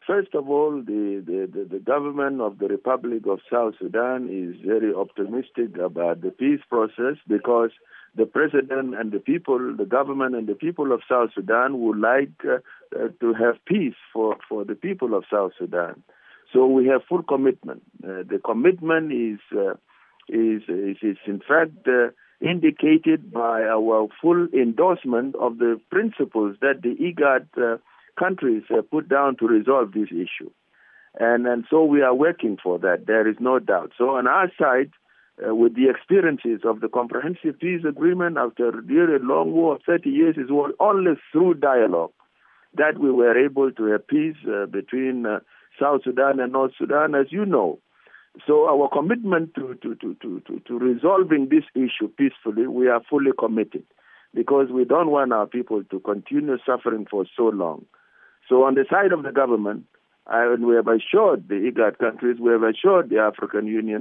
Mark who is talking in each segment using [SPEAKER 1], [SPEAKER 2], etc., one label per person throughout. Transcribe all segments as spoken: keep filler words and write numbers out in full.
[SPEAKER 1] first of all, the, the, the, the government of the Republic of South Sudan is very optimistic about the peace process because the president and the people, the government and the people of South Sudan would like uh, uh, to have peace for, for the people of South Sudan. So we have full commitment. Uh, the commitment is, uh, is, is, is in fact uh, indicated by our full endorsement of the principles that the IGAD uh, countries have put down to resolve this issue. And, and so we are working for that. There is no doubt. So on our side, Uh, with the experiences of the Comprehensive Peace Agreement after really a long war of thirty years, it was only through dialogue that we were able to have peace uh, between uh, South Sudan and North Sudan, as you know. So our commitment to, to, to, to, to, to resolving this issue peacefully, we are fully committed because we don't want our people to continue suffering for so long. So on the side of the government, I, we have assured the IGAD countries, we have assured the African Union,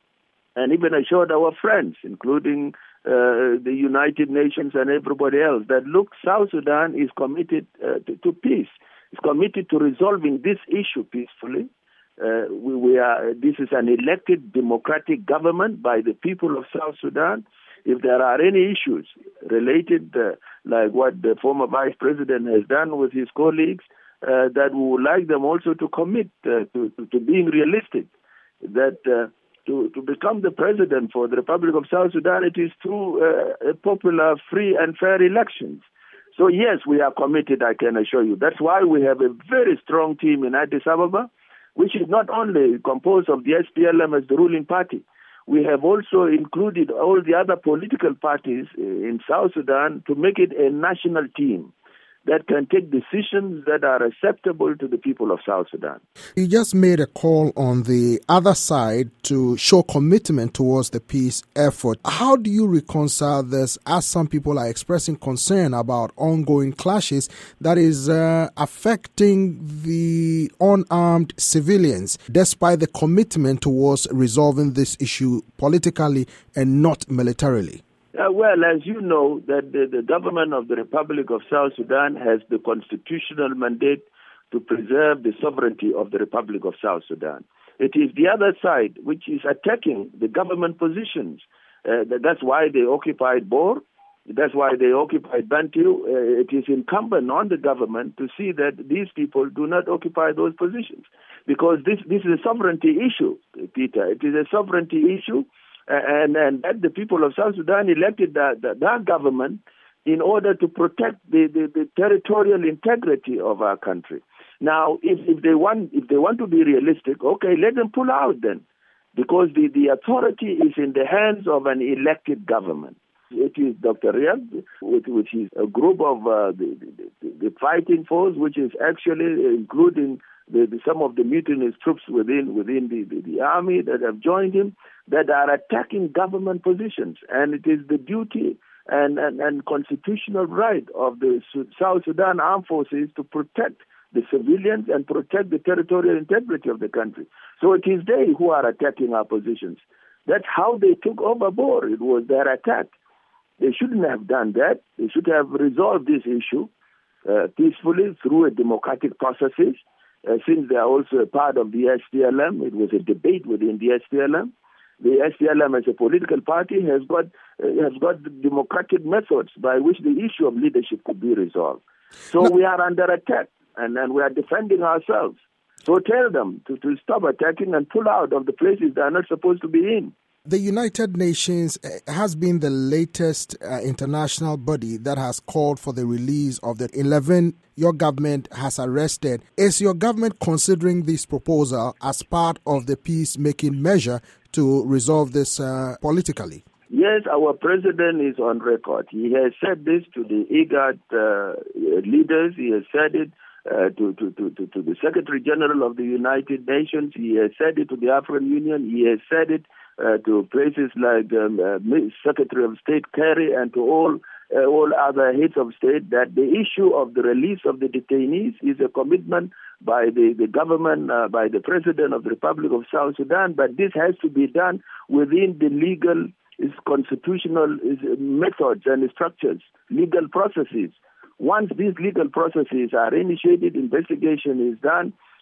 [SPEAKER 1] and even assured our friends, including uh, the United Nations and everybody else, that, look, South Sudan is committed uh, to, to peace. It's committed to resolving this issue peacefully. Uh, we, we are. This is an elected democratic government by the people of South Sudan. If there are any issues related, uh, like what the former vice president has done with his colleagues, uh, that we would like them also to commit uh, to, to, to being realistic, that uh, To, to become the president for the Republic of South Sudan, it is through uh, popular, free and fair elections. So yes, we are committed, I can assure you. That's why we have a very strong team in Addis Ababa, which is not only composed of the S P L M as the ruling party. We have also included all the other political parties in South Sudan to make it a national team that can take decisions that are acceptable to the people of South Sudan.
[SPEAKER 2] You just made a call on the other side to show commitment towards the peace effort. How do you reconcile this as some people are expressing concern about ongoing clashes that is uh, affecting the unarmed civilians, despite the commitment towards resolving this issue politically and not militarily?
[SPEAKER 1] Uh, well, as you know, that the, the government of the Republic of South Sudan has the constitutional mandate to preserve the sovereignty of the Republic of South Sudan. It is the other side which is attacking the government positions. Uh, that's why they occupied Bor. That's why they occupied Bantu. Uh, it is incumbent on the government to see that these people do not occupy those positions, because this, this is a sovereignty issue, Peter. It is a sovereignty issue. And, and that the people of South Sudan elected that, that, that government in order to protect the, the, the territorial integrity of our country. Now, if, if they want if they want to be realistic, okay, let them pull out then, because the, the authority is in the hands of an elected government. It is Doctor Riek, which, which is a group of uh, the, the, the fighting force, which is actually including the, the, some of the mutinous troops within within the, the, the army that have joined him, that are attacking government positions. And it is the duty and, and, and constitutional right of the South Sudan armed forces to protect the civilians and protect the territorial integrity of the country. So it is they who are attacking our positions. That's how they took over Bor. It was their attack. They shouldn't have done that. They should have resolved this issue uh, peacefully through a democratic processes. Uh, since they are also a part of the S P L M, it was a debate within the S P L M. The S P L M as a political party has got uh, has got democratic methods by which the issue of leadership could be resolved. So no. We are under attack, and, and we are defending ourselves. So tell them to, to stop attacking and pull out of the places they are not supposed to be in.
[SPEAKER 2] The United Nations has been the latest uh, international body that has called for the release of the eleven your government has arrested. Is your government considering this proposal as part of the peacemaking measure to resolve this uh, politically?
[SPEAKER 1] Yes, our president is on record. He has said this to the IGAD uh, leaders. He has said it uh, to, to, to, to, to the Secretary General of the United Nations. He has said it to the African Union. He has said it uh, to places like um, uh, Secretary of State Kerry and to all uh, all other heads of state, that the issue of the release of the detainees is a commitment by the, the government, uh, by the President of the Republic of South Sudan, but this has to be done within the legal, is constitutional is methods and structures, legal processes. Once these legal processes are initiated, investigation is done,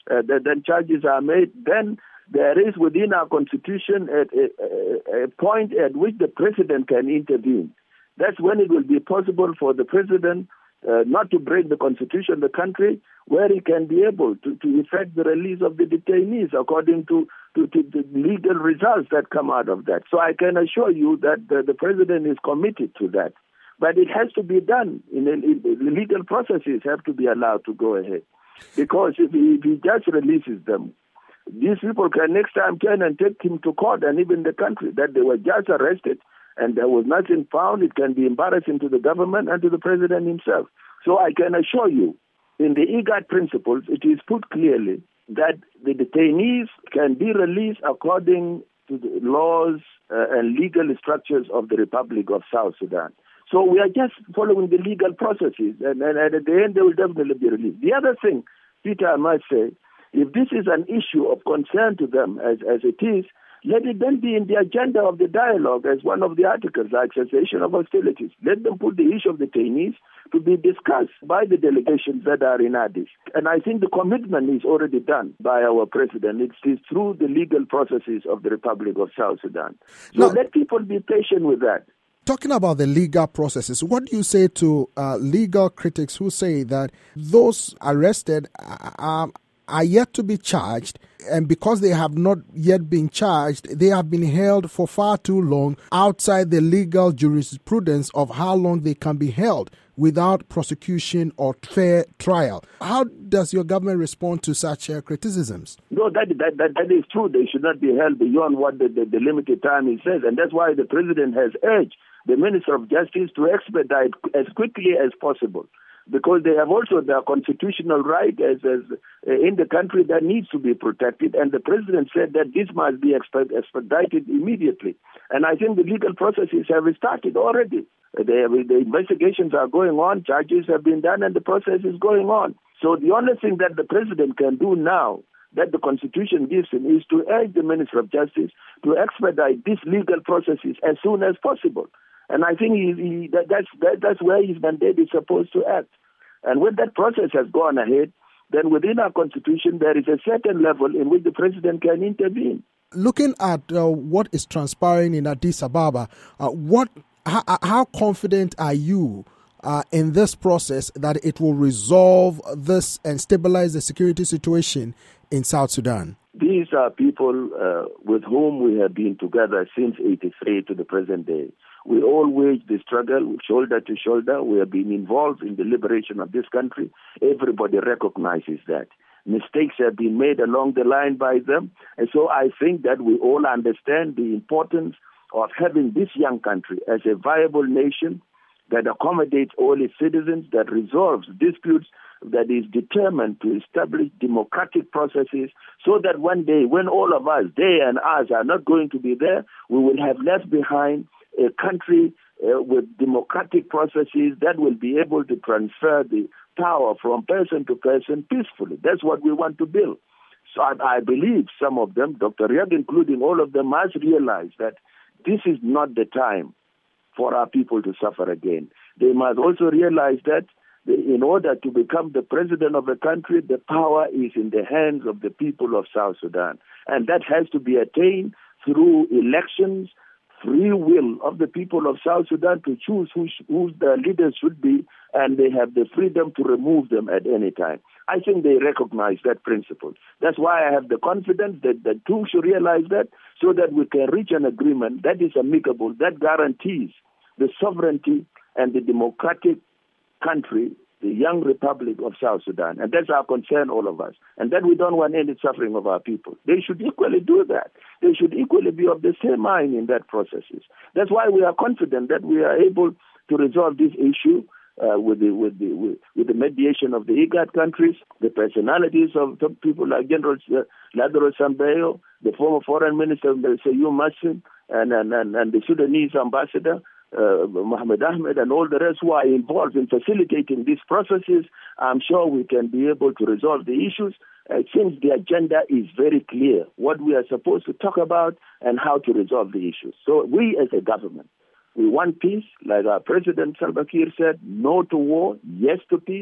[SPEAKER 1] uh, then, then charges are made, then there is within our constitution a, a, a point at which the president can intervene. That's when it will be possible for the president uh, not to break the constitution of the country, where he can be able to, to effect the release of the detainees according to, to, to the legal results that come out of that. So I can assure you that the, the president is committed to that. But it has to be done. In, in, in the legal processes have to be allowed to go ahead. Because if he, if he just releases them, these people can next time turn and take him to court and even the country that they were just arrested and there was nothing found. It can be embarrassing to the government and to the president himself. So I can assure you, in the IGAD principles, it is put clearly that the detainees can be released according to the laws uh, and legal structures of the Republic of South Sudan. So we are just following the legal processes, and, and, and at the end they will definitely be released. The other thing, Peter, I must say, if this is an issue of concern to them as, as it is, let it then be in the agenda of the dialogue as one of the articles, like cessation of hostilities. Let them put the issue of the detainees to be discussed by the delegations that are in Addis. And I think the commitment is already done by our president. It is through the legal processes of the Republic of South Sudan. So no. Let people be patient with that.
[SPEAKER 2] Talking about the legal processes, what do you say to uh, legal critics who say that those arrested are, are yet to be charged, and because they have not yet been charged, they have been held for far too long outside the legal jurisprudence of how long they can be held without prosecution or fair trial? How does your government respond to such uh, criticisms?
[SPEAKER 1] No, that, that that that is true. They should not be held beyond what the, the, the limited time it says, and that's why the president has urged the Minister of Justice to expedite as quickly as possible, because they have also their constitutional right as, as uh, in the country that needs to be protected, and the president said that this must be exped- expedited immediately. And I think the legal processes have started already. The, the investigations are going on, charges have been done, and the process is going on. So the only thing that the president can do now, that the Constitution gives him, is to urge the Minister of Justice to expedite these legal processes as soon as possible. And I think he, he, that, that's, that, that's where his mandate is supposed to act. And when that process has gone ahead, then within our Constitution, there is a certain level in which the president can intervene.
[SPEAKER 2] Looking at uh, what is transpiring in Addis Ababa, uh, what, how, how confident are you uh, in this process that it will resolve this and stabilize the security situation in South Sudan?
[SPEAKER 1] These are people uh, with whom we have been together since eighty-three to the present day. We all wage the struggle shoulder to shoulder. We have been involved in the liberation of this country. Everybody recognizes that. Mistakes have been made along the line by them. And so I think that we all understand the importance of having this young country as a viable nation that accommodates all its citizens, that resolves disputes, that is determined to establish democratic processes so that one day when all of us, they and us, are not going to be there, we will have left behind a country uh, with democratic processes that will be able to transfer the power from person to person peacefully. That's what we want to build. So I, I believe some of them, Doctor Riek including all of them, must realize that this is not the time for our people to suffer again. They must also realize that in order to become the president of a country, the power is in the hands of the people of South Sudan. And that has to be attained through elections, free will of the people of South Sudan to choose who, sh- who the leaders should be, and they have the freedom to remove them at any time. I think they recognize that principle. That's why I have the confidence that the two should realize that, so that we can reach an agreement that is amicable, that guarantees the sovereignty and the democratic country, the young Republic of South Sudan. And that's our concern, all of us. And that we don't want any suffering of our people. They should equally do that. They should equally be of the same mind in that processes. That's why we are confident that we are able to resolve this issue uh, with, the, with, the, with, with the mediation of the IGAD countries, the personalities of some people like General uh, Ladro Sambeyo, the former foreign minister, Seyyum Massim, and, and, and, and the Sudanese ambassador, Uh, Mohammed Ahmed, and all the rest who are involved in facilitating these processes. I'm sure we can be able to resolve the issues uh, since the agenda is very clear, what we are supposed to talk about and how to resolve the issues. So we as a government, we want peace, like our President Salva Kiir said, no to war, yes to peace.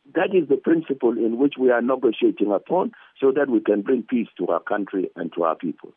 [SPEAKER 1] that is the principle in which we are negotiating upon so that we can bring peace to our country and to our people.